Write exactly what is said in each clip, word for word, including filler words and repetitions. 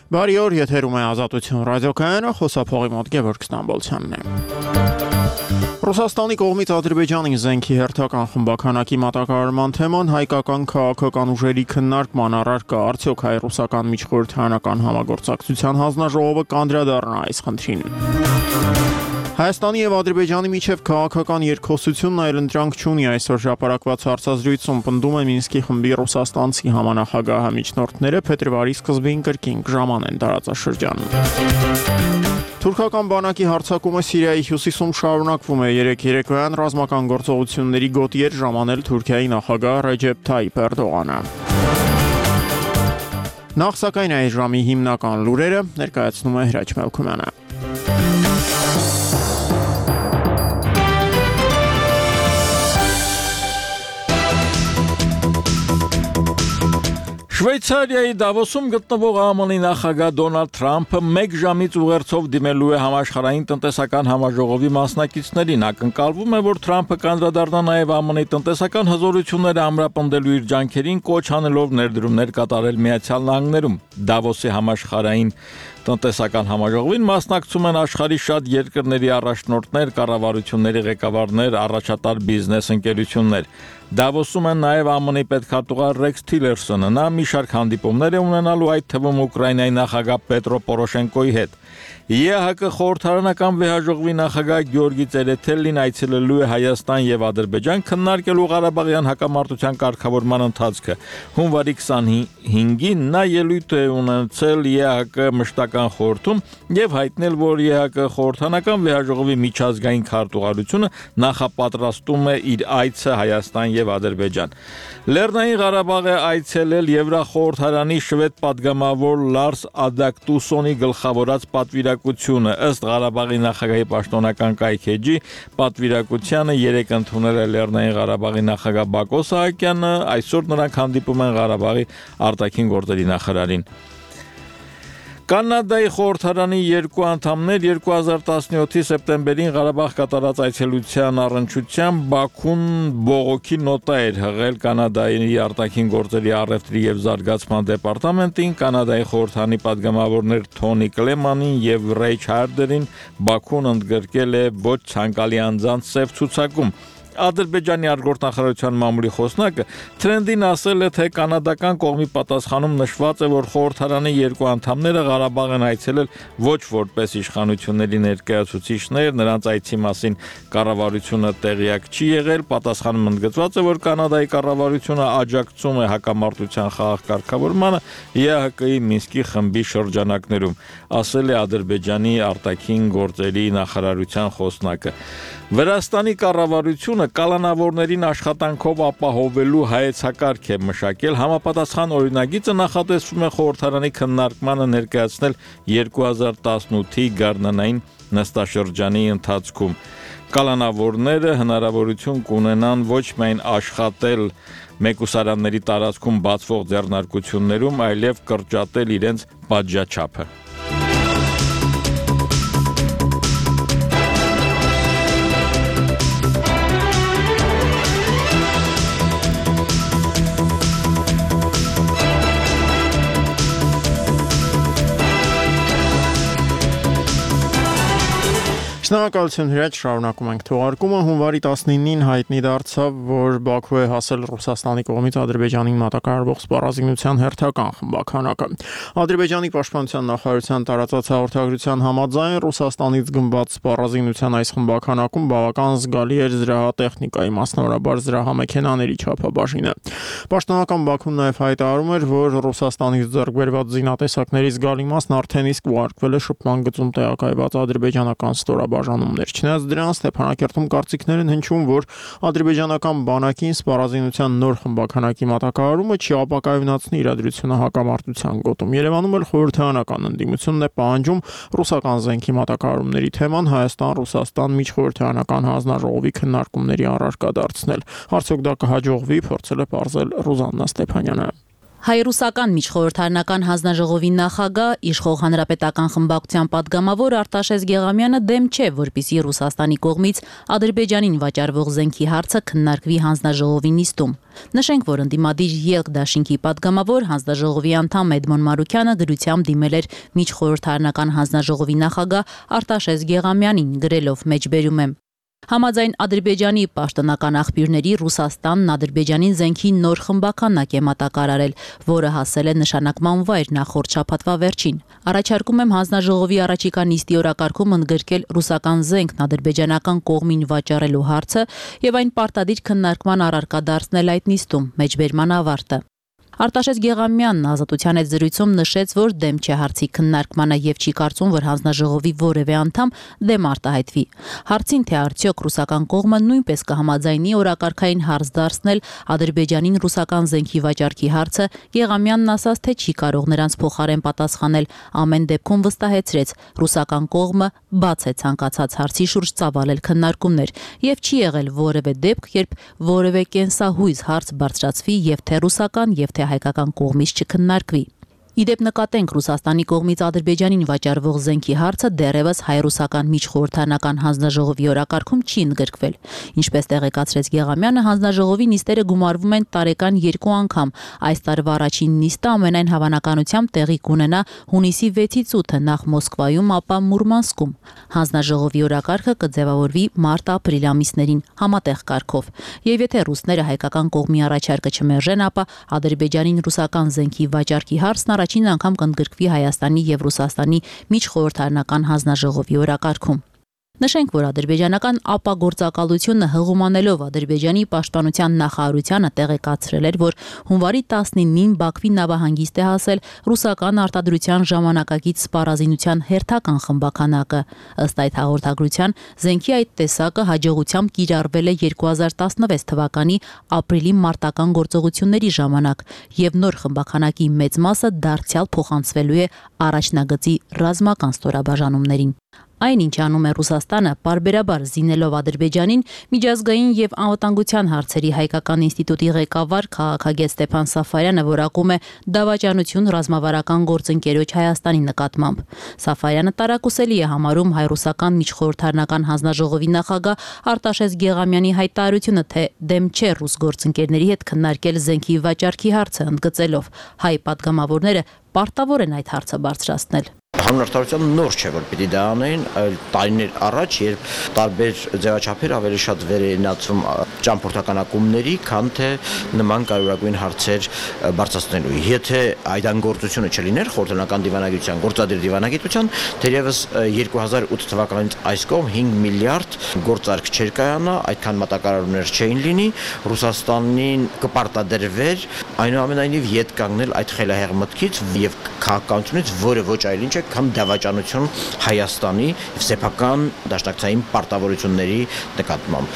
Բարի օր, եթերում է Ազատություն ռադիոկայանը, խոսափողի մոտ Գևորգ Ստամբոլցյանն է։ Ռուսաստանի կողմից Ադրբեջանին զենքի հերթական խմբականակի մատակարարման թեման հայկական քաղաքական ուժերի քննարկման առարկա, արդյոք հայ-ռուսական միջխորհրդարանական համագործակցության հանձնաժողովը կանդրադառնա այս խնդրին։ Հայաստանի եւ Ադրբեջանի միջև քաղաքական երկխոսությունն այլընտրանք չունի, այսօր հրապարակված հարցազրույցում պնդում է Մինսկի խմբի ռուսաստանցի համանախագահ միջնորդները փետրվարի սկզբին կրկին կժամանեն տարածաշրջան։ Թուրքական բանակի հարձակումը Սիրիայի հյուսիսում շարունակվում է, երեկ երեկոյան ռազմական գործողությունների գոտի էր ժամանել Թուրքիայի նախագահ Ռեջեփ Թայիփ Էրդողանը։ Նախ սակայն այս ժամի հիմնական լուրերը ներկայացնում է Հրաչ Մելքումյանը։ Շվեյցարիայի Դավոսում գտնվող ԱՄՆ նախագահ Դոնալդ Թրամփը մեկ ժամից ուղերձով դիմելու է համաշխարհային տնտեսական համաժողովի մասնակիցներին։ Ակնկալվում է, որ Թրամփը կանդրադառնա նաև ԱՄՆ տնտեսական հզորությունները ամրապնդելու իր ջանքերին, կոչ անելով ներդրումներ կատարել Միացյալ Նահանգներում։ Դավոսի համաշխարհային տնտեսական համաժողովին մասնակցում են աշխարհի շատ երկրների առաջնորդներ, կառավարությունների ղեկավարներ, առաջատար բիզնես ընկերություններ։ Դավոսում են նաև ԱՄՆ պետքարտուղար Ռեքս Թիլերսոնը, նա մի շարք հանդիպումներ է ունենալու, այդ թվում Ուկրաինայի նախագահ Պետրո Պորոշենկոյի հետ։ ԵԱՀԿ խորհրդարանական վեհաժողովի նախագահ Գեորգի Ցերեթելին այցելելու է Հայաստան եւ Ադրբեջան քննարկելու Ղարաբաղյան հակամարտության կարգավորման ընթացքը։ Հունվարի քսանհինգին նա ելույթ է ունեցել ԵԱՀԿ մշտական խորհրդում եւ հայտնել, որ ԵԱՀԿ խորհրդարանական վեհաժողովի միջազգային քարտուղարությունը նախապատրաստում է իր այցը Հայաստան եւ Ադրբեջան։ Լեռնային Ղարաբաղը այցելել Եվրախորհրդարանի շվեդ падգամավոր Լարս Ադակտուսոնի գլխավորած պատվիրակությունը, ըստ Ղարաբաղի նախագահի պաշտոնական կայքեջի պատվիրակությանը երեկ ընդունել է Լեռնային Ղարաբաղի նախագահ Բակո Սահակյանը, այսօր նրանք հանդիպում են Ղարաբաղի արտաքին գործերի նախարարին։ Կանադայի խորհրդարանի երկու անդամներ երկու հազար տասնյոթի սեպտեմբերին Ղարաբաղ կատարած այցելության առնչությամբ Բաքուն բողոքի նոտա էր հղել Կանադայի արտաքին գործերի առևտրի եւ զարգացման դեպարտամենտին, Կանադայի խորհրդարանի падգամավորներ Թոնի Կլեմանին եւ Ռեյ Չարդերին Բաքուն ընդգրկել է ոչ ցանկալի անձանց սև ցուցակում։ Ադրբեջանի արտգործնախարարության մամուլի խոսնակը Թրենդին ասել է, թե կանադական կողմի պատասխանում նշված է, որ խորհրդարանի երկու անդամները Ղարաբաղ են այցելել ոչ որպես իշխանությունների ներկայացուցիչներ, նրանց այցի մասին կառավարությունը տեղյակ չի եղել, պատասխանում ընդգծված է, որ Կանադայի կառավարությունը աջակցում է հակամարտության խաղաղ կարգավորմանը ԵԱՀԿ-ի Մինսկի խմբի շրջանակներում, ասել է Ադրբեջանի արտաքին գործերի նախարարության խոսնակը։ Վրաստանի կառավարությունը կալանավորներին աշխատանքով ապահովելու հայեցակարգ է մշակել, համապատասխան օրինագիծը նախատեսվում է խորհրդարանի քննարկմանը ներկայացնել երկու հազար տասնութի գարնանային նստաշրջանի ընթացքում։ Կալանավորները հնարավորություն կունենան ոչ միայն աշխատել մեկուսարանների տարածքում բացվող ձեռնարկություններում, այլև կրճատել իրենց պատժաչափը։ Շնորհակալություն Հրաչ, շարունակում ենք թողարկումը։ Հունվարի տասնինին հայտնի դարձավ, որ Բաքու է հասել Ռուսաստանի կողմից Ադրբեջանին մատակարարվող սպառազինության հերթական խմբականակը։ Ադրբեջանի պաշտպանության նախարարության տարածած հաղորդագրության համաձայն Ռուսաստանից գնված սպառազինության այս խմբականակում բավական զգալի էր զրահատեխնիկայի, մասնավորաբար զրահամեքենաների չափաբաժինը։ Պաշտոնական Բաքուն նաև հայտարարում էր, որ Ռուսաստանից ձեռք բերված զինատեսակների զգալի մասն արդեն իսկ ուղարկվել է շփման գծում տեղակայված ադրբեջանական ստորաբաժանումներ։ Չնայած դրան Ստեփանակերտում կարծիքներ են հնչում, որ ադրբեջանական բանակին սպառազինության նոր խմբականակի մատակարարումը չի ապակայունացնի իրադրությունը հակամարտության գոտում։ Երևանում էլ խորհրդարանական ընդդիմությունն է պահանջում ռուսական զենքի մատակարարումների թեման Հայաստան-Ռուսաստան միջխորհրդարանական հանձնաժողովի քննարկումների առարկա դարձնել։ Արդյոք դա կհաջողվի, փորձել է պարզել Ռուզաննա Ստեփանյանը։ Հայ-ռուսական միջխորհրդարանական հանձնաժողովի նախագահ, իշխող հանրապետական խմբակցության պատգամավոր Արտաշես Գեղամյանը դեմ չէ, որպեսզի Ռուսաստանի կողմից Ադրբեջանին վաճառվող զենքի հարցը քննարկվի հանձնաժողովի նիստում։ Նշենք, որ ընդդիմադիր Ելք դաշինքի պատգամավոր հանձնաժողովի անդամ Էդմոն Մարուկյանը գրությամբ դիմել էր միջխորհրդարանական հանձնաժողովի նախագահ Արտաշես Գեղամյանին, գրելով մեջբերում եմ. Համաձայն Ադրբեջանի պաշտոնական աղբյուրների Ռուսաստանն Ադրբեջանին զենքի նոր խմբականակ է մատակարարել, որը հասել է նշանակման վայր նախորդ շաբաթվա վերջին։ Առաջարկում եմ հանձնաժողովի առաջիկա նիստի օրակարգում ընդգրկել ռուսական զենքն ադրբեջանական կողմին վաճառելու հարցը եւ այն պարտադիր քննարկման առարկա դարձնել այդ նիստում, մեջբերման ավարտը։ Արտաշես Գեղամյանն Ազատության հետ զրույցում նշեց, որ դեմ չէ հարցի քննարկմանը եւ չի կարծում, որ հանձնաժողովի որևէ անդամ դեմ արտահայտվի։ Հարցին, թե արդյոք ռուսական կողմը նույնպես կհամաձայնի օրակարգային հարց դարձնել Ադրբեջանին ռուսական զենքի վաճառքի հարցը, Գեղամյանն ասաց, թե չի կարող նրանց փոխարեն պատասխանել, ամեն դեպքում վստահեցրեց, ռուսական կողմը բաց է ցանկացած հարցի շուրջ ծավալել քննարկումներ եւ չի եղել որևէ դեպք, երբ որևէ կենսահույզ հարց բարձրացվի եւ թե ռուսական եւ թե հայկական կողմից չքննարկվի։ Իդեպ նկատենք Ռուսաստանի կողմից Ադրբեջանին վաճառվող զենքի հարցը դեռևս հայ-ռուսական միջխորհրդարանական հանձնաժողովի օրակարգում չի ընդգրկվել։ Ինչպես տեղեկացրեց Գեղամյանը, հանձնաժողովի նիստերը գումարվում են տարեկան երկու անգամ։ Այս տարվա առաջին նիստը ամենայն հավանականությամբ տեղի կունենա հունիսի վեցից ութը նախ Մոսկվայում, ապա Մուրմանսկում։ Հանձնաժողովի օրակարգը կձևավորվի մարտ-ապրիլ ամիսներին համատեղ կարգով։ Եվ եթե ռուսները հայկական կողմի առաջարկը չմերժեն, ապա Ադրբեջանին ռուսական զենքի վաճառքի հարցն առաջին անգամ կընդգրկվի Հայաստանի եւ Ռուսաստանի միջխորհրդարանական հանձնաժողովի օրակարգում։ Նշենք, որ ադրբեջանական ապագործակալությունը հղումանելով Ադրբեջանի պաշտպանության նախարարությանը տեղեկացրել էր, որ հունվարի տասնինին Բաքվի նավահանգիստ է հասել ռուսական արտադրության ժամանակակից սպառազինության հերթական խմբականակը։ Ըստ այդ հաղորդագրության, զենքի այդ տեսակը հաջողությամբ կիրառվել է երկու հազար տասնվեց թվականի ապրիլի մարտական գործողությունների ժամանակ եւ նոր խմբականակի մեծ մասը դարձյալ փոխանցվելու է առաջնագծի ռազմական ստորաբաժանումներին։ Այն, ինչ անում է Ռուսաստանը, պարբերաբար զինելով Ադրբեջանին, միջազգային եւ անվտանգության հարցերի հայկական ինստիտուտի ղեկավար քաղաքագետ Ստեփան Սաֆարյանը որակում է դավաճանություն ռազմավարական գործընկերոջ Հայաստանի նկատմամբ։ Սաֆարյանը տարակուսելի է համարում հայ-ռուսական միջխորհրդարանական հանձնաժողովի նախագահ Արտաշես Գեղամյանի հայտարարությունը, թե դեմ չէ ռուս գործընկերների հետ քննարկել զենքի վաճառքի հարցը, ընդգծելով հայ պատգամավորները պարտավոր են այդ հարցը բարձրացնել։ Հանրարտարության նոր չէ, որ պիտի դա անեն, այլ տարիներ առաջ, երբ տարբեր ձևաչափեր ավելի շատ վերենացում ճամփորդական ակումբների, քան թե նման կարևորագույն հարցեր բարձրացնելու։ Եթե այդ անգործությունը չլիներ խորհրդանական դիվանագիտության, գործադիր դիվանագիտության, թերևս երկու հազար ութ թվականից այս կողմ հինգ միլիարդ գործարք չէր կայանա, այդքան մատակարարումներ չէին լինի, Ռուսաստանին կպարտադրվեր, այնուամենայնիվ ետ կանգնել այդ խելահեղ մտքից եւ քաղաքականությունից, որը ոչ այլ ինչ է, քան դավաճանություն Հայաստանի եւ սեփական դաշնակցային պարտավորությունների նկատմամբ։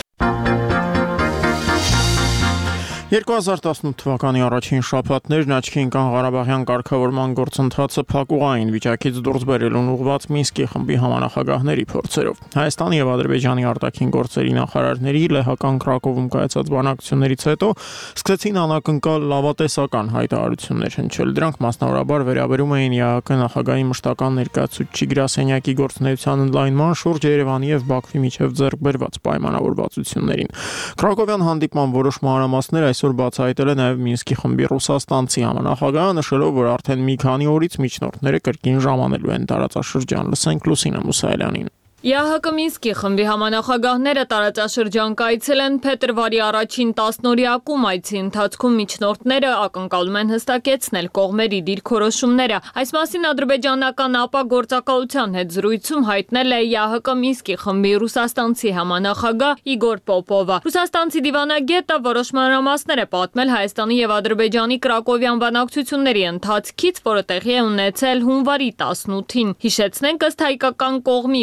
երկու հազար տասնութ թվականի առաջին շաբաթներն աչքի ընկան Ղարաբաղյան կարգավորման գործընթացը փակուղային վիճակից դուրս բերելուն ուղղված Մինսկի խմբի համանախագահների փորձերով։ Հայաստանի եւ Ադրբեջանի արտաքին գործերի նախարարների լեհական Կրակովում կայացած բանակցություններից հետո սկսեցին անակնկալ լավատեսական հայտարարություններ հնչել։ Դրանք մասնավորաբար վերաբերում էին ԵԱՀԿ նախագահի մշտական ներկայացուցիչ գրասենյակի գործունեության ընդլայնման շուրջ Երևանի եւ Բաքվի միջև ձեռք բերված պայմանավորվածություններին։ Կրակովյան հանդիպման որոշ մանրամասներ այս Այսօր բացահայտել է նաև Մինսկի խմբի ռուսաստանցի համանախագահը, նշելով, որ արդեն մի քանի օրից միջնորդները կրկին ժամանելու են տարածաշրջան։ Լսենք Լուսինա Մուսայելյանին։ ԵԱՀԿ Մինսկի խմբի համանախագահները տարածաշրջան կայցել են փետրվարի առաջին տասնօրյակում, այցի ընթացքում միջնորդները ակնկալում են հստակեցնել կողմերի դիրքորոշումները։ Այս մասին ադրբեջանական ապագործակալության հետ զրույցում հայտնել է ԵԱՀԿ Մինսկի խմբի ռուսաստանցի համանախագահ Իգոր Պոպովը։ Ռուսաստանցի դիվանագետը որոշ մանրամասներ է պատմել Հայաստանի եւ Ադրբեջանի Կրակովյան բանակցությունների ընթացքից, որը տեղի է ունեցել հունվարի տասնութին։ Հիշեցնենք, ըստ հայկական կողմի պաշտոն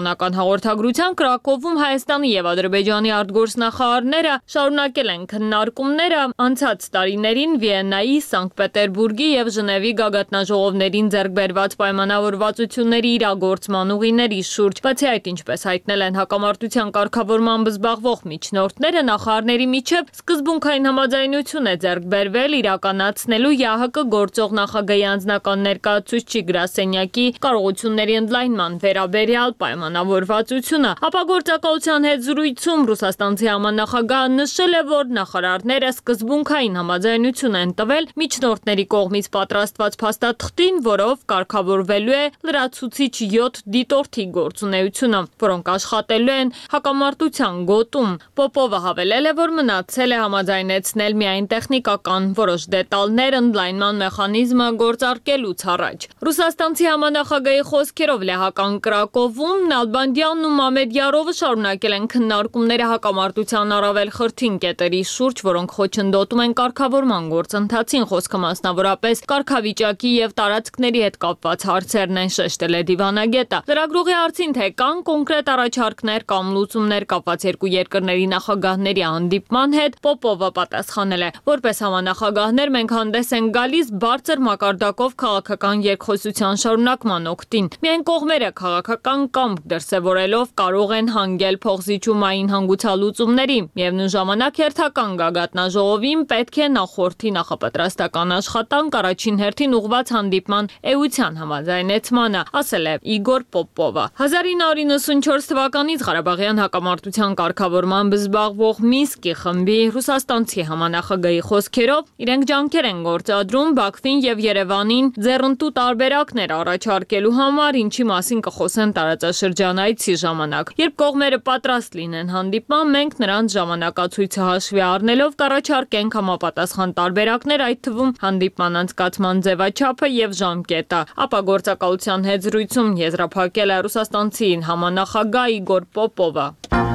Պաշտոնական հաղորդագրության Կրակովում Հայաստանի եւ Ադրբեջանի արտգործնախարարները շարունակել են քննարկումները անցած տարիներին Վիեննայի, Սանկտ Պետերբուրգի եւ Ժնևի գագաթնաժողովներին ձեռք բերված պայմանավորվածությունների իրագործման ուղիների շուրջ։ Բացի այդ, ինչպես հայտնել են հակամարտության կարգավորմամբ զբաղվող միջնորդները, նախարարների միջև սկզբունքային համաձայնություն է ձեռք բերվել իրականացնելու ԵԱՀԿ գործող նախագահի անձնական ներկայացուցիչի գրասենյակի կարողությունների ընդլայնման վերաբերյալ պայմանավորվածությունը։ Ապագործակալության հետ զրույցում ռուսաստանցի համանախագահը նշել է, որ նախարարները սկզբունքային համաձայնություն են տվել միջնորդների կողմից պատրաստված փաստաթղթին, որով կարգավորվելու է լրացուցիչ յոթ դիտորդի գործունեությունը, որոնք աշխատելու են հակամարտության գոտում։ Պոպովը հավելել է, որ մնացել է համաձայնեցնել միայն տեխնիկական որոշ դետալներ ընդլայնման մեխանիզմը գործարկելուց առաջ։ Ռուսաստանցի համանախագահի խոսքերով լեհական Կրակովում Նալբանդյանն ու Մամեդյարովը շարունակել են քննարկումները հակամարտության առավել խրթին կետերի շուրջ, որոնք խոչընդոտում են կարգավորման գործընթացին, խոսքը մասնավորապես կարգավիճակի եւ տարածքների հետ կապված հարցերն են, շեշտել է դիվանագետը։ Լրագրողի հարցին, թե կան կոնկրետ առաջարկներ կամ լուծումներ կապված երկու երկրների նախագահների հանդիպման հետ, Պոպովը պատասխանել է, որպես համանախագահներ մենք հանդես ենք գալիս բարձր մակարդակով քաղաքական երկխոսության շարունակման օգտին։ Միայն կողմերը քաղաքական կամք դրսևորելով կարող են հանգել փոխզիջումային հանգուցալուծումների։ Միևնույն ժամանակ հերթական գագաթնաժողովին պետք է նախորդի նախապատրաստական աշխատանք առաջին հերթին ուղղված հանդիպման էության համաձայնեցմանը, ասել է Իգոր Պոպովը։ հազար ինը հարյուր նվաթ թվականից Ղարաբաղյան հակամարտության կարգավորմամբ զբաղվող Մինսկի խմբի ռուսաստանցի համանախագահի խոսքերով իրենք ջանքեր են գործադրում Բաքվին եւ Երևանին ձեռնտու տարբերակներ առաջարկելու համար, ինչի մասին կխոսեն տարածաշրջանայցի ժամանակ։ Երբ կողմերը պատրաստ լինեն հանդիպման, մենք նրանց ժամանակացույցը հաշվի առնելով կառաջարկենք համապատասխան տարբերակներ, այդ թվում հանդիպման անցկացման ձևաչափը եւ ժամկետը։ Ապագործակալության հետ զրույցում եզրափակել է ռուսաստանցի համանախագահ Իգոր Պոպովը։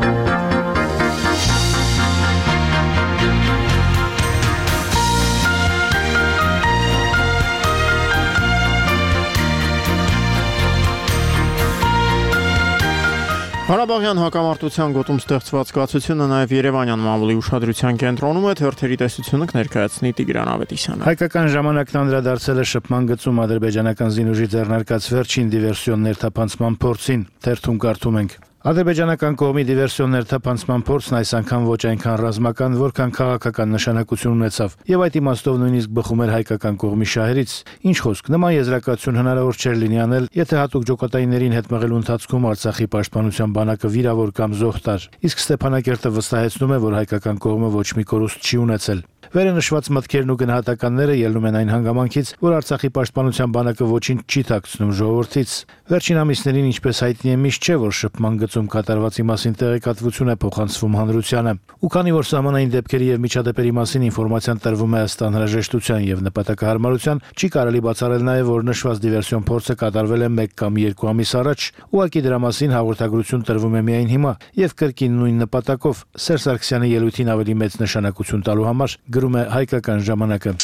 Ղարաբաղյան հակամարտության գոտում ստեղծված կացությունը նաև Երևանյան մամուլի ուշադրության կենտրոնում է, թերթերի տեսությունը կներկայացնի Տիգրան Ավետիսյանը։ Հայկական ժամանակն անդրադարձել է շփման գծում ադրբեջանական զինուժի ձեռնարկած վերջին դիվերսիոն ներթափանցման փորձին։ Թերթում կարդում ենք. Ադրբեջանական կողմի դիվերսիոն ներթափանցման փորձն այս անգամ ոչ այնքան ռազմական, որքան քաղաքական նշանակություն ունեցավ, եւ այդ իմաստով նույնիսկ բխում էր հայկական կողմի շահերից։ Ինչ խոսք, նման եզրակացություն հնարավոր չէր լինի անել, եթե հատուկ ջոկատայիններին հետ մղելու ընթացքում Արցախի պաշտպանության բանակը վիրավոր կամ զոհ տար։ Իսկ Ստեփանակերտը վստահեցնում է, որ հայկական կողմը ոչ մի կորուստ չի ունեցել։ Վերը նշված մտքերն ու գնահատականները ելնում են այն հանգամանքից, որ Արցախի պաշտպանության բանակը ոչինչ չի թաքցնում ժողովրդից։ Վերջին ամիսներին, ինչպես հայտնի է, միշտ չէ, որ շփման գծում կատարվածի մասին տեղեկատվություն է փոխանցվում հանրությանը։ Ու քանի որ սահմանային դեպքերի եւ միջադեպերի մասին ինֆորմացիան տրվում է ըստ անհրաժեշտության եւ նպատակահարմարության, չի կարելի բացառել նաեւ, որ նշված դիվերսիոն փորձը կատարվել է մեկ կամ երկու ամիս առաջ։ Ուղղակի դրա մասին հաղորդագրություն տրվում է միայն հիմա եւ կրկին նույն նպատակով Սերժ Սարգսյանի ելույթին ավելի մեծ նշանակություն տալու համար, գրում է Հայկական ժամանակը։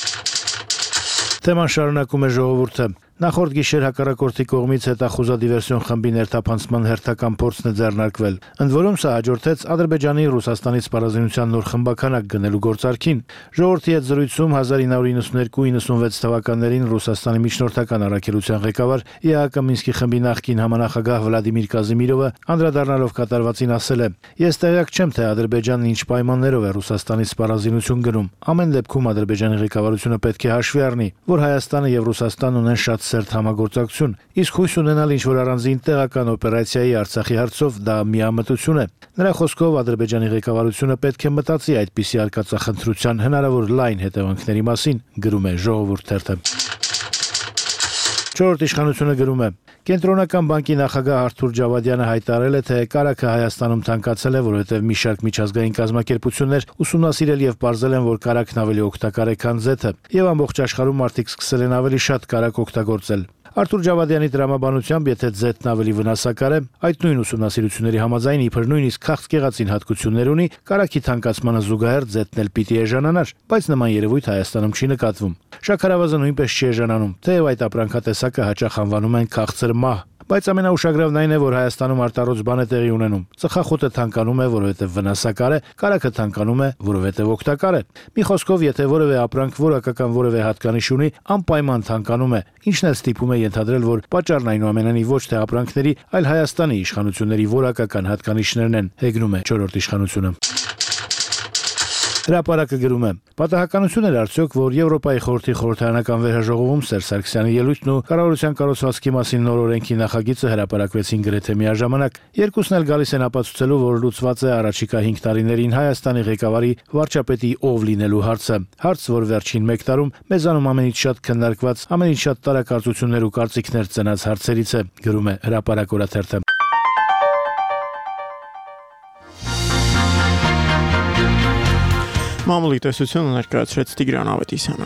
Թեման շարունակում է ժողովուրդը։ Նախորդ գիշեր հակառակորդի կողմից հետախուզադիվերսիոն խմբի ներթափանցման հերթական փորձն է ձեռնարկվել։ Ընդ որում սա հաջորդեց Ադրբեջանի Ռուսաստանից սպառազինության նոր խմբականակ գնելու գործարքին։ Ժողովրդի հետ զրույցում հազար ինը հարյուր նվաթ նվնվեց թվականներին Ռուսաստանի միջնորդական առաքելության ղեկավար ԵԱՀԿ Մինսկի խմբի նախկին համանախագահ Վլադիմիր Կազիմիրովը անդրադառնալով կատարվածին ասել է. «Ես տեղյակ չեմ, թե Ադրբեջանն ինչ պայմաններով է Ռուսաստանից սպառազինություն գնում։ Ամեն դեպքում Ադրբեջանի ղեկավարությունը պետք է հաշվի առնի, որ Հայաստանը եւ Ռուսաստանն ունեն շատ սերտ համագործակցություն, իսկ հույս ունենալ ինչ-որ առանձին տեղական օպերացիայի Արցախի հարցով դա միամտություն է»։ Նրա խոսքով Ադրբեջանի ղեկավարությունը պետք է մտածի այդպիսի արկածախնդրության հնարավոր լայն հետևանքների մասին, գրում է Ժողովուրդ թերթը։ Չորրորդ իշխանությունը գրում է. Կենտրոնական բանկի նախագահ Արթուր Ջավադյանը հայտարարել է, թե կարագը Հայաստանում թանկացել է, որովհետև մի շարք միջազգային կազմակերպություններ ուսումնասիրել եւ պարզել են, որ կարագն ավելի օգտակար է, քան զեթը, եւ ամբողջ աշխարհում մարդիկ սկսել են ավելի շատ կարագ օգտագործել։ Արթուր Ջավադյանի դրամաբանությամբ, եթե զեթն ավելի վնասակար է, այդ նույն ուսումնասիրությունների համաձայն իբր նույնիսկ քաղցկեղածին հատկություններ ունի, կարագի թանկացմանը զուգահեռ զեթն էլ պիտի էժանանար, բայց նման երևույթ Հայաստանում չի նկատվում։ Շաքարավազը նույնպես չի էժանանում, թեև այդ ապրանքատեսակը հաճախ անվանում են քաղցր մահ, Բայց ամենաուշագրավն այն է, որ Հայաստանում արտառոց բան է տեղի ունենում։ Ծխախոտը թանկանում է, որովհետև վնասակար է, կարագը թանկանում է, որովհետև օգտակար է։ Մի խոսքով, եթե որևէ ապրանք որակական որևէ հատկանիշ ունի, անպայման թանկանում է, ինչն էլ ստիպում է ենթադրել, որ պատճառն այնուամենայնիվ ոչ թե ապրանքների, այլ Հայաստանի իշխանությունների որակական հատկանիշներն են, հեգնում է չորրորդ իշխանությունը։ Հրապարակը գրում է. Պատահականություն էր արդյոք, որ Եվրոպայի խորհրդի խորհրդարանական վերհաժողովում Սերժ Սարգսյանի ելույթն ու կառավարության կառուցվածքի մասին նոր օրենքի նախագիծը հրապարակվեցին գրեթե միաժամանակ։ Երկուսն էլ գալիս են ապացուցելու, որ լուծված է առաջիկա հինգ տարիներին Հայաստանի ղեկավարի վարչապետի ով լինելու հարցը։ Հարց, որ վերջին մեկ տարում մեզանում ամենից շատ քննարկված, ամենից շատ տարակարծություններ ու կարծիքներ ծնած հարցերից է, գրում է Հրապարակ օրաթերթը։ Մամուլի տեսությունը ներկայացրեց Տիգրան Ավետիսյանը։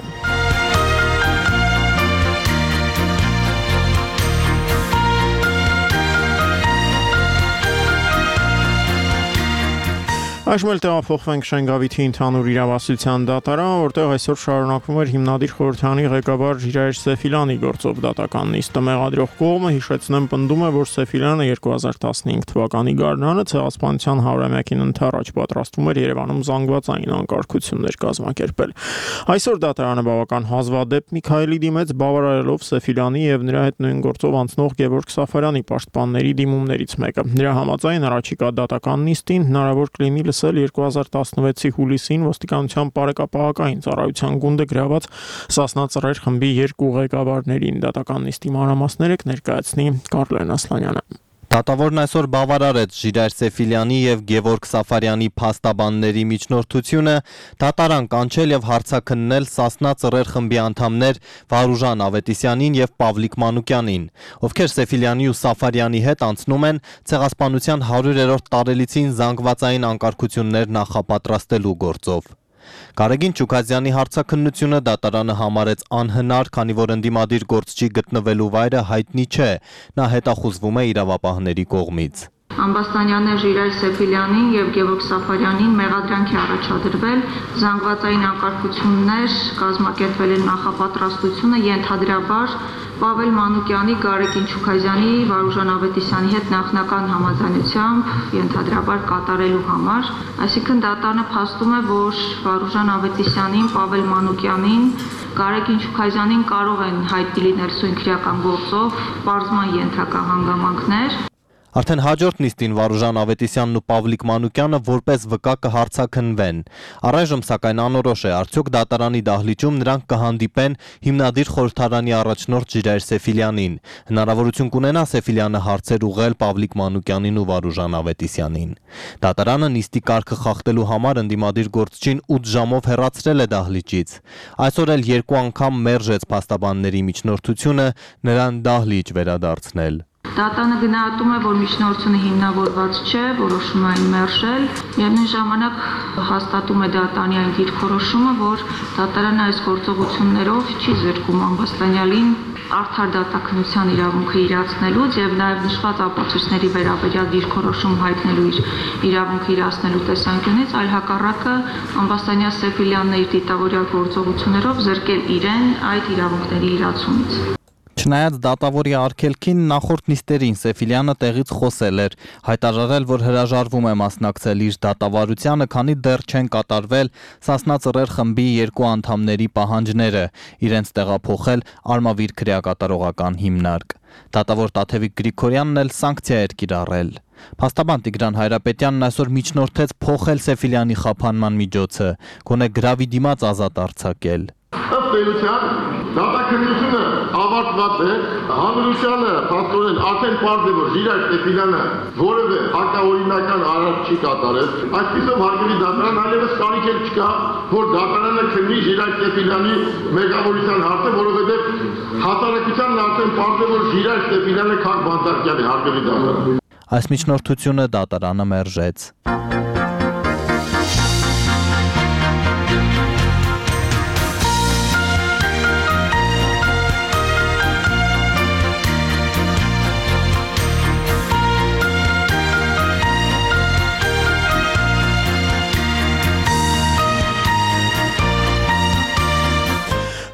Այժմ էլ տեղափոխվենք Շենգավիթի ընդհանուր իրավասության դատարան, որտեղ այսօր շարունակվում էր հիմնադիր խորհրդարանի ղեկավար Ժիրայր Սեֆիլյանի գործով դատական նիստը։ Մեղադրող կողմը, հիշեցնեմ, պնդում է, որ Սեֆիլյանը երկու հազար տասնհինգ թվականի գարնանը ցեղասպանության հարյուրամյակին ընթരാճ պատրաստվում էր Երևանում զանգվածային անկարգություններ կազմակերպել։ Այսօր դատարանը բավական հազվադեպ Միքայելի դիմեց, բավարարելով Սեֆիլյանի եւ նրա հետ նույն գործով անցնող Գևորգ Սաֆարյանի պաշտպանների դիմումներից մեկը։ Նրա համաձայն առաջիկա դատական նիստին հնարավոր կլինի լսել երկու հազար տասնվեցի հուլիսին ոստիկանության բարեկապահական ծառայության գունդը գրաված Սասնա Ծռեր խմբի երկու ղեկավարներին։ Դատական նիստի մանրամասները կներկայացնի Կարլեն Ասլանյանը։ Դատավորն այսօր բավարարեց Ժիրայր Սեֆիլյանի եւ Գևորգ Սաֆարյանի փաստաբանների միջնորդությունը, դատարան կանչել եւ հարցաքննել Սասնա Ծռեր խմբի անդամներ Վարուժան Ավետիսյանին եւ Պավլիկ Մանուկյանին, ովքեր Սեֆիլյանի ու Սաֆարյանի հետ անցնում են ցեղասպանության հարյուրերորդ տարելիցին զանգվածային անկարգություններ նախապատրաստելու գործով։ Գարեգին Չուքազյանի հարցաքննությունը դատարանը համարեց անհնար, քանի որ ընդդիմադիր գործչի գտնվելու վայրը հայտնի չէ, նա հետախուզվում է իրավապահների կողմից։ Ամբաստանյաններ Ժիրայր Սեֆիլյանին եւ Գևորգ Սաֆարյանին մեղադրանք է առաջադրվել զանգվածային անկարգություններ կազմակերպվել են նախապատրաստությունը ենթադրաբար Պավել Մանուկյանի, Գարեգին Չուքազյանի, Վարուժան Ավետիսյանի հետ նախնական համաձայնությամբ ենթադրաբար կատարելու համար, այսինքն դատարանը փաստում է, որ Վարուժան Ավետիսյանին, Պավել Մանուկյանին, Գարեգին Չուքազյանին կարող են հայտնի լինել սույն քրեական գործով պարզման ենթակա հանգամանքներ։ Արդեն հաջորդ նիստին Վարուժան Ավետիսյանն ու Պավլիկ Մանուկյանը որպես վկա կհարցաքննվեն։ Առայժմ սակայն անորոշ է, արդյոք դատարանի դահլիճում նրանք կհանդիպեն հիմնադիր խորհրդարանի առաջնորդ Ժիրայր Սեֆիլյանին։ Հնարավորություն կունենա Սեֆիլյանը հարցեր ուղղել Պավլիկ Մանուկյանին ու Վարուժան Ավետիսյանին։ Դատարանը նիստի կարգը խախտելու համար ընդդիմադիր գործչին ութ ժամով հեռացրել է դահլիճից։ Այսօր էլ երկու անգամ մերժեց փաստաբանների միջնորդությունը նրան դահլիճ վերադարձնել։ Դատանը գնահատում է, որ միջնորդությունը հիմնավորված չէ, որոշում է այն մերժել, միևնույն ժամանակ հաստատում է դատարանի այն դիրքորոշումը, որ դատարանը այս գործողություններով չի զրկում Ամբաստանյանին արդար դատաքննության իրավունքը իրացնելուց եւ նաեւ նշված ապացույցների վերաբերյալ դիրքորոշում հայտնելու իր իրավունքը իրացնելու տեսանկյունից, այլ հակառակը Ամբաստանյան Սեֆիլյանն իր դիտավորյալ գործողություններով զրկել իրեն այդ իրավունքների իրացումից։ Չնայած դատավորի արգելքին նախորդ նիստերին Սեֆիլյանը տեղից խոսել էր, հայտարարել, որ հրաժարվում է մասնակցել իր դատավարությանը, քանի դեռ չեն կատարվել Սասնա Ծռեր խմբի երկու անդամների պահանջները, իրենց տեղափոխել Արմավիր քրեակատարողական հիմնարկ։ Դատավոր Տաթևիկ Գրիգորյանն էլ սանկցիա էր կիրառել։ Փաստաբան Տիգրան Հայրապետյանն այսօր միջնորդեց փոխել Սեֆիլյանի խափանման միջոցը, գոնե գրավի դիմաց ազատ արձակել։ Ըստ էության դատաքննությունը ավարտված է, հանրությանը փաստորեն արդեն պարզ է, որ Ժիրայր Սեֆիլյանը որևէ հակաօրինական արարք չի կատարել, այսպիսով հարգելի դատարան այլևս կարիք էլ չկա, որ դատարանը քննի Ժիրայր Սեֆիլյանի մեղավորության հարցը, որովհետև հասարակությանն արդեն պարզ է, որ Ժիրայր Սեֆիլյանը Քագ Բանտարկյան է, հարգելի դատարան։ Այս միջնորդությունը դատարանը մերժեց։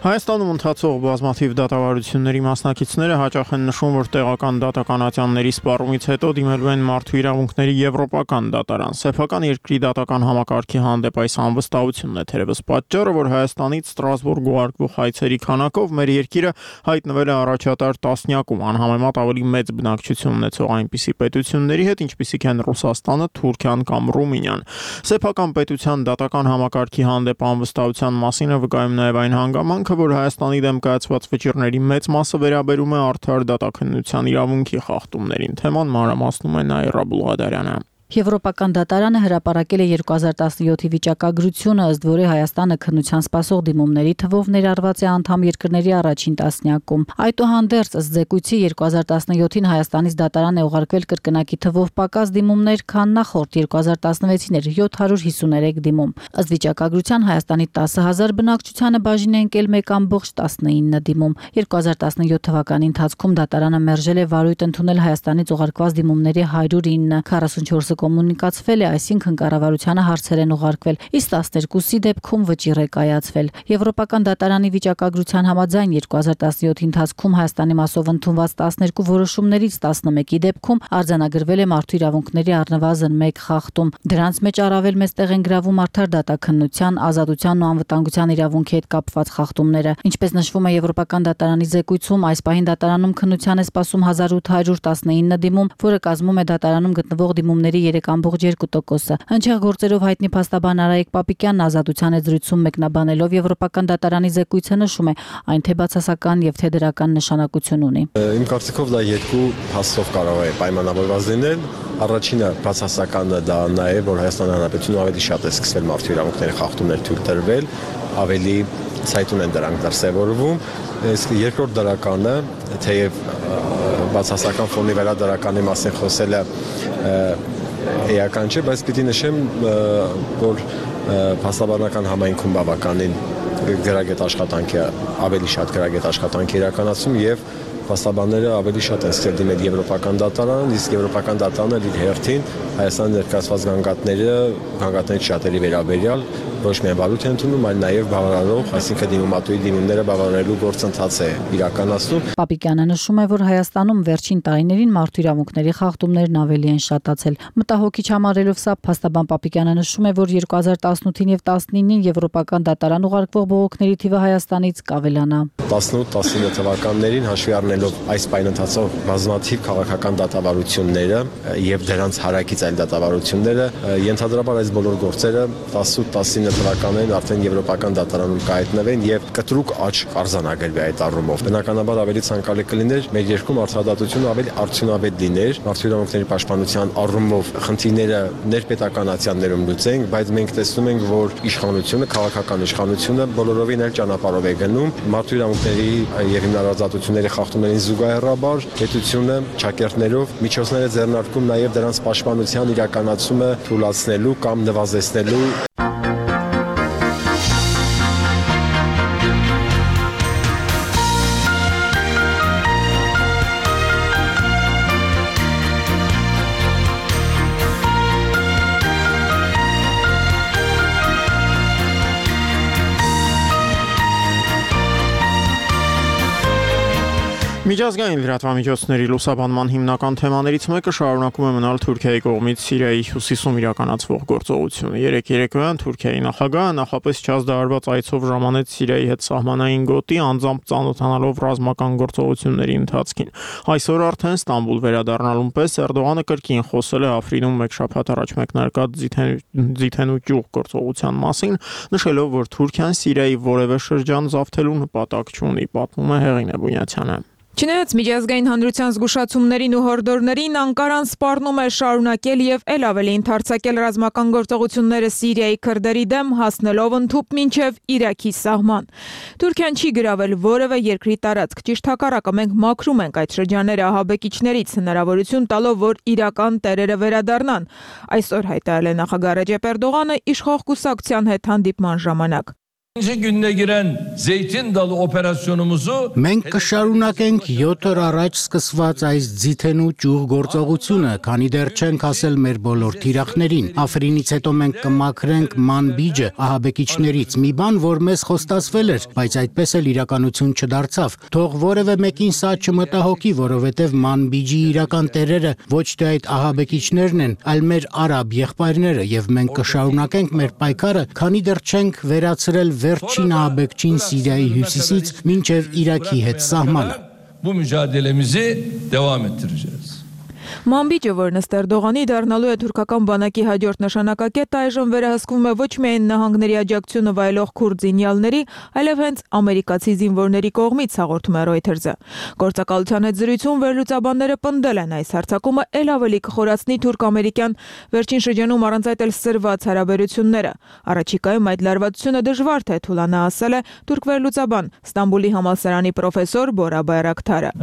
Հայաստանում ընթացող բազմաթիվ դատավարությունների մասնակիցները հաճախ են նշում, որ տեղական դատականատյանների սպառումից հետո դիմելու են մարդու իրավունքների եվրոպական դատարան։ Սեփական երկրի դատական համակարգի հանդեպ այս անվստահությունն է թերևս պատճառը, որ Հայաստանից Ստրասբուրգ ուղարկվող հայցերի քանակով մեր երկիրը հայտնվել է առաջատար տասնյակում, անհամեմատ ավելի մեծ բնակչություն ունեցող այնպիսի պետությունների հետ, ինչպիսիք են Ռուսաստանը, Թուրքիան կամ Ռումինիան։ Սեփական պետության դատական համակարգի հանդեպ անվստահության մասին է վկայում նաև այն հանգամանքը, որ Հայաստանի դեմ կայացված վճիռների մեծ մասը վերաբերում է արդար դատաքննության իրավունքի խախտումներին։ Թեման մանրամասնում է Նաիրա Բուլղադարյանը։ Եվրոպական դատարանը հրապարակել է երկու հազար տասնյոթի վիճակագրությունը, ըստ որի Հայաստանը քննության սպասող դիմումների թվով ներառված է անդամ երկրների առաջին տասնյակում։ Այդուհանդերձ, ըստ զեկույցի երկու հազար տասնյոթին Հայաստանից դատարան է ուղարկվել կրկնակի թվով պակաս դիմումներ, քան նախորդ երկու հազար տասնվեցին էր յոթ հարյուր հիսուներեք դիմում։ Ըստ վիճակագրության Հայաստանի տասը հազար բնակչությանը բաժին է ընկել մեկ կόμ տասնինը դիմում։ երկու հազար տասնյոթ թվականի ընթացքում դատարանը մերժել է վարույթ ընդունել Հայաստանից ուղարկված դիմումների հարյուր ինը, քառասունչորսը կոմունիկացվել է, այսինքն կառավարությանը հարցեր են ուղարկվել, իսկ տասներկուսի դեպքում վճիռ է կայացվել։ Եվրոպական դատարանի վիճակագրության համաձայն երկու հազար տասնյոթի ընթացքում Հայաստանի մասով ընդունված տասներկու որոշումներից տասնմեկի դեպքում արձանագրվել է մարդու իրավունքների առնվազն մեկ խախտում։ Դրանց մեջ առավել մեծ տեղ են գրավում արդար դատաքննության, ազատության ու անվտանգության իրավունքի հետ կապված խախտումները։ Ինչպես նշվում է Եվրոպական դատարանի զեկույցում, այս պահին դատարանում քննության է սպասում հազար ութ հարյուր տասնինը դիմում, որը կազմում է դատարանում գտնվող դիմումների երեք կόμ երկու տոկոսը։ Հնչեղ գործերով հայտնի փաստաբան Արայիկ Պապիկյանն ազատության է զրույցում մեկնաբանելով Եվրոպական դատարանի զեկույցը նշում է, այն թե բացասական եւ թե դրական նշանակություն ունի։ Իմ կարծիքով դա երկու փաստով կարող է պայմանավորված լինել։ Առաջինը բացասականը դա նա է, որ Հայաստանի Հանրապետությունում ավելի շատ է սկսվել մարդու իրավունքների խախտումներ թույլ տրվել, ավելի ցայտուն են դրանք դրսևորվում։ Իսկ երկրորդ դրականը, թեև բացասական ֆոնի վրա դրականի մասին խոսելը էական չէ, բայց պիտի նշեմ, որ փաստաբանական համայնքում բավականին գրագետ աշխատանքի ավելի շատ գրագետ աշխատանք իրականացում եւ փաստաբանները ավելի շատ են ստել դիմել Եվրոպական դատարան, իսկ Եվրոպական դատարանը իր հերթին Հայաստանի ներկայացված գանգատները, գանգատների շատերի վերաբերյալ ոչ միայն վարույթ են ընդունում, այլ նաև բավարարող, այսինքն դիմումատուի դիմումները բավարարելու գործընթաց է իրականացնում։ Պապիկյանը նշում է, որ Հայաստանում վերջին տարիներին մարդու իրավունքների խախտումներն ավելի են շատացել։ Մտահոգիչ համարելով սա, փաստաբան Պապիկյանը նշում է, որ երկու հազար տասնութին եւ տասնինին Եվրոպական դատարան ուղարկվող բողոքների թիվը Հայաստանից կավելանա։ տասնութ տասնինը թվականներին հաշվի առնելով այս պայն ընթացող բազմաթիվ քաղաքական դատավարությունները եւ դրանց հարակից այլ դատավարությունները, ենթադրաբար այս բոլոր գործերը տասնութ տասնինը թվականներին արդեն Եվրոպական դատարանում կհայտնվեն եւ կտրուկ աճ արձանագրվի այդ առումով։ Բնականաբար ավելի ցանկալի կլիներ մեր երկրում արդարադատությունը ավելի արդյունավետ լիներ, մարդու իրավունքների պաշտպանության առումով խնդիրները ներպետականացիաներում լուծենք, բայց մենք տեսնում ենք, որ իշխանությունը, քաղաքական իշխանությունը բոլորովին այլ ճանապարհով է գնում, մարդու իրավունքների եւ հիմնարարազատությունների խախտումներին զուգահեռաբար պետությունը ճակերտներով միջոցներ է ձեռնարկում նաեւ դրանց պաշտպանության իրականացումը թույլատնելու կամ նվազեցնելու։ Միջազգային լրատվամիջոցների լուսաբանման հիմնական թեմաներից մեկը շարունակում է մնալ Թուրքիայի կողմից Սիրիայի հյուսիսում իրականացվող գործողությունը։ Երեկ երեկոյան Թուրքիայի նախագահը նախապես չազդարարված այցով ժամանեց Սիրիայի հետ սահմանային գոտի, անձամբ ծանոթանալով ռազմական գործողությունների ընթացքին։ Այսօր արդեն Ստամբուլ վերադառնալուն պես Էրդողանը կրկին խոսել է Աֆրինում մեկ շաբաթ առաջ մեկնարկած Ձիթենու ճյուղ գործողության մասին, նշելով, որ Թուրքիան Սիրիայի որևէ շրջան զավթելու նպատակ չունի, պատմում է Հեղինե Բունյացյանը։ Չնայած միջազգային հանրության զգուշացումներին ու հորդորներին, Անկարան սպառնում է շարունակել եւ ել ավելի ընդարձակել ռազմական գործողությունները Սիրիայի քրդերի դեմ, հասնելով ընդհուպ մինչեւ Իրաքի սահման։ Թուրքիան չի գրավել որևէ երկրի տարածք, ճիշտ հակառակը, մենք մաքրում ենք այդ շրջանները ահաբեկիչներից, հնարավորություն տալով, որ իրական տերերը վերադառնան։ Այսօր հայտարարել է նախագահ Ռեջեփ Էրդողանը իշխող կուսակցության հետ հանդիպման ժամանակ։ gününe giren Zeytin Dalı operasyonumuzu Մենք կշարունակենք յոթ օր առաջ սկսված այս ձիթենու ճյուղ գործողությունը, քանի դեռ չենք ասել մեր բոլոր թիրախներին։ Աֆրինից հետո մենք կմաքրենք Մանբիջը ահաբեկիչներից, մի բան, որ մեզ խոստացվել էր, բայց այդպես էլ իրականություն չդարձավ։ Թող որևէ մեկին սա չմտահոգի, որովհետև Մանբիջի իրական տերերը ոչ թե այդ ահաբեկիչներն են, այլ մեր արաբ եղբայրները, եւ մենք կշարունակենք մեր պայքարը, քանի դեռ չենք վերացրել վերջին ահաբեկչին Սիրիայի հյուսիսից մինչև Իրաքի հետ սահմանը։ Bu mücadelemizi devam ettireceğiz. Մանբիջը, որն ըստ Էրդողանի դառնալու է թուրքական բանակի հաջորդ նշանակակետը, այժմ վերահսկվում է ոչ միայն նահանգների աջակցությունը վայելող քուրդ զինյալների, այլև հենց ամերիկացի զինվորների կողմից, հաղորդում է Reuters-ը։ Գործակալության հետ զրույցում վերլուծաբանները պնդել են, այս հարձակումը ել ավելի կխորացնի թուրք-ամերիկյան վերջին շրջանում առանց այդ էլ սրված հարաբերությունները։ Առաջիկայում այդ լարվածությունը դժվար թե թուլանա, ասել է թուրք վերլուծաբան Ստամբուլի համալսարանի պրոֆեսոր Բորա Բայրակթարը։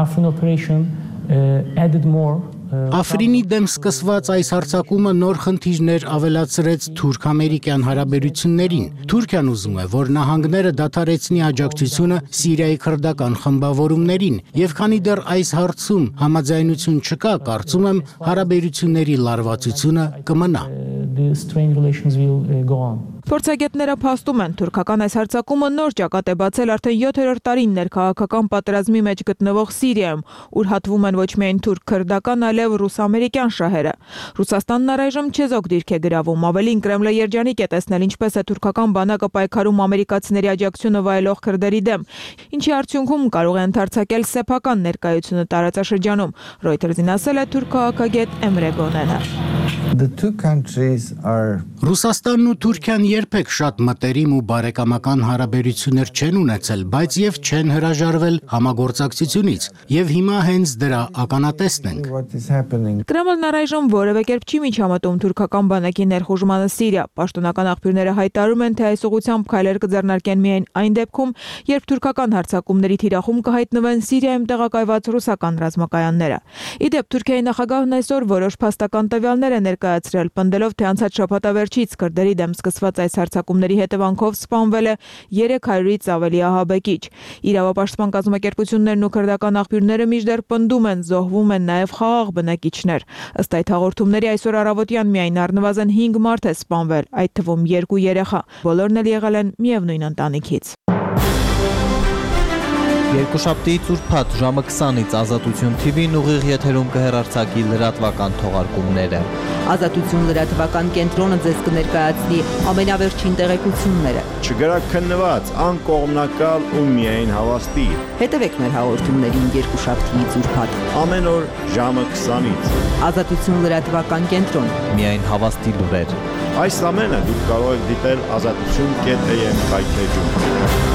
Աֆրինի դեմ սկսված այս հարձակումը նոր խնդիրներ ավելացրեց թուրք-ամերիկյան հարաբերություններին։ Թուրքիան ուզում է, որ նահանգները դադարեցնի աջակցությունը Սիրիայի քրդական խմբավորումներին, եւ քանի դեռ այս հարցում համաձայնություն չկա, կարծում եմ հարաբերությունների լարվածությունը կմնա։ Փորձագետները փաստում են, թուրքական այս հարձակումը նոր ճակատ է բացել արդեն յոթերորդ տարին ներքաղաքական պատերազմի մեջ գտնվող Սիրիայում, ուր հատվում են ոչ միայն թուրք-քրդական, այլև ռուս-ամերիկյան շահերը։ Ռուսաստանն առայժմ չեզոք դիրք է գրավում, ավելին Կրեմլը երջանիկ է տեսնել ինչպես է թուրքական բանակը պայքարում ամերիկացիների աջակցությունը վայելող քրդերի դեմ, ինչի արդյունքում կարող է ընդարձակել սեփական ներկայությունը տարածաշրջանում։ Reuters-ին ասել է թուրք քաղաքագետ Էմրե Գոնենը։ Ռուսաստանն ու Թուրքիան երբեք շատ մտերիմ ու բարեկամական հարաբերություններ չեն ունեցել, բայց եւ չեն հրաժարվել համագործակցությունից, եւ հիմա հենց դրա ականատեսն ենք։ Կրեմլն առայժմ որևէ կերպ չի միջամտում թուրքական բանակի ներխուժմանը Սիրիա։ Պաշտոնական աղբյուրները հայտարարում են, թե այս ուղղությամբ քայլեր կձեռնարկեն միայն այն դեպքում, երբ թուրքական հարձակումների թիրախում կհայտնվեն Սիրիայում տեղակայված ռուսական ռազմակայանները։ Իդեպ Թուրքիայի նախագահն այսօր որոշ փաստական տվյալներ է ներկայացրել, պնդելով, թե անցած շաբաթավերջից քրդերի դեմ սկսված այս հարձակումների հետևանքով սպանվել է երեք հարյուրից ավելի ահաբեկիչ։ Իրավապաշտպան կազմակերպություններն ու քրդական աղբյուրները մինչդեռ պնդում են, զոհվում են նաև խաղաղ բնակիչներ։ Ըստ այդ հաղորդումների այսօր առավոտյան միայն առնվազն հինգ մարդ է սպանվել, այդ թվում երկու երեխա։ Բոլորն էլ եղել են միևնույն ընտանիքից։ Երկուշաբթի ծուրփաթ ժամը քսանից Ազատություն Թի Վին ուղիղ եթերում կհեռարձակի լրատվական թողարկումները։ Ազատություն լրատվական կենտրոնը ձեզ կներկայացնի ամենավերջին տեղեկությունները։ Չգրաքննված, անկողմնակալ ու միայն հավաստի։ Հետևեք մեր հաղորդումներին երկուշաբթի ծուրփաթ ամեն օր ժամը քսանից։ Ազատություն լրատվական կենտրոն։ Միայն հավաստի լուրեր։ Այս ամենը դուք կարող եք դիտել ազատություն կետ է եմ հայթեջում։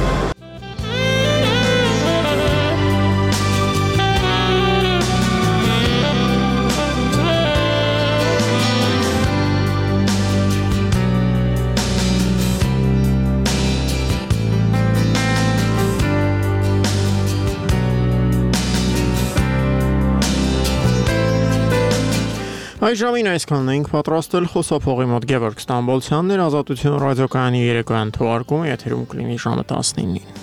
Այս ժամին այսքանն ենք պատրաստել խոսափողի մոտ Գևորգ Ստամբոլցյանն էր, Ազատություն ռադիոկայանի երեկոյան թողարկումը եթերում կլինի ժամը տասնինին։